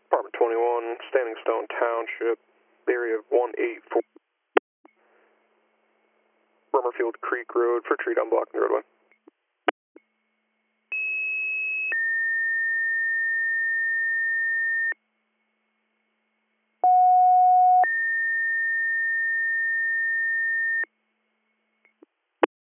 Apartment 21, Standing Stone Township, area of 184, Rummerfield Creek Road for tree down blocking the roadway.